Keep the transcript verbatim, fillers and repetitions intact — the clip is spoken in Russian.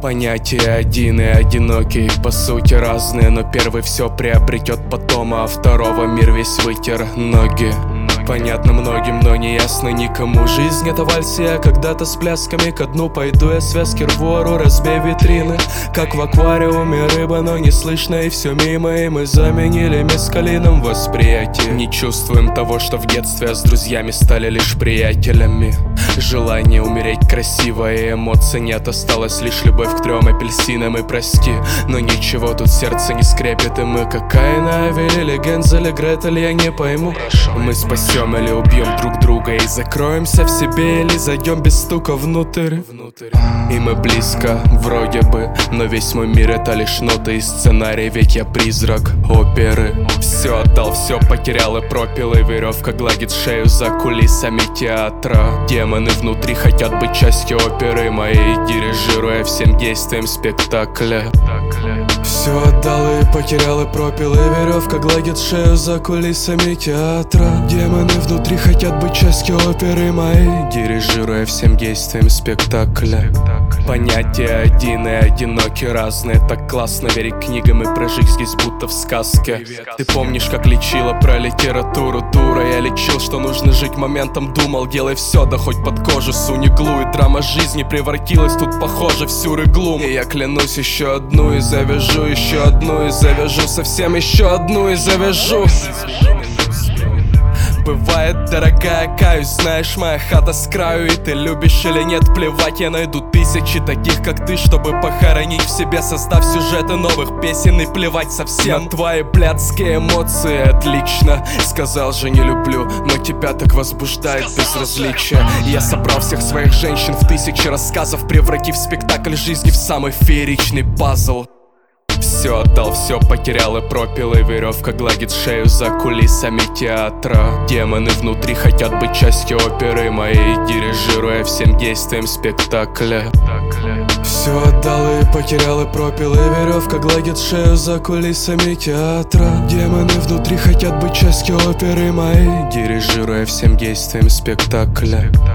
Понятия один и одинокий, по сути разные, но первый все приобретет потом, а второго мир весь вытер ноги. Понятно многим, но не ясно никому. Жизнь это вальс, я когда-то с плясками ко дну пойду, я связки рву, ору, разбей витрины. Как в аквариуме рыба, но не слышно, и все мимо, и мы заменили мескалином восприятие. Не чувствуем того, что в детстве, а с друзьями стали лишь приятелями. Желание умереть красиво, и эмоций нет, осталась лишь любовь к трем апельсинам, и прости, но ничего тут сердце не скрепит, и мы как Каин и Авель, или Гензель и Гретель, я не пойму. Мы спасем или убьем друг друга, и закроемся в себе, или зайдем без стука внутрь. И мы близко, вроде бы, но весь мой мир это лишь ноты и сценарий, ведь я призрак оперы. Все отдал, все потерял и пропил, и веревка гладит шею за кулисами театра. Демоны внутри хотят быть частью оперы моей, дирижируя всем действием спектакля. Все отдал и потерял и пропил, и веревка гладит шею за кулисами театра. Демоны внутри хотят быть частью оперы моей, дирижируя всем действием спектакля. Понятия один и одинокий, разные, так классно верить книгам и прожить здесь будто в сказке. Ты помнишь, как лечила про литературу, дура? Я лечил, что нужно жить моментом, думал, делай все, да хоть под кожу суни иглу. И драма жизни превратилась тут, похоже, в сюрреглум. И я клянусь, еще одну и завяжу, еще одну и завяжу, совсем еще одну и завяжу. Бывает, дорогая, каюсь, знаешь, моя хата с краю, и ты любишь или нет, плевать, я найду тысячи таких, как ты, чтобы похоронить в себе, создав сюжеты новых песен, и плевать совсем на твои блядские эмоции. Отлично, сказал же не люблю, но тебя так возбуждает безразличие. Я собрал всех своих женщин в тысячи рассказов, превратив спектакль жизни в самый фееричный пазл. Все отдал, все потерял и пропил, и веревка гладит шею за кулисами театра. Демоны внутри хотят быть частью оперы моей, дирижируя всем действием спектакля. Все отдал и потерял и пропил, и веревка гладит шею за кулисами театра. Демоны внутри хотят быть частью оперы моей, дирижируя всем действием спектакля.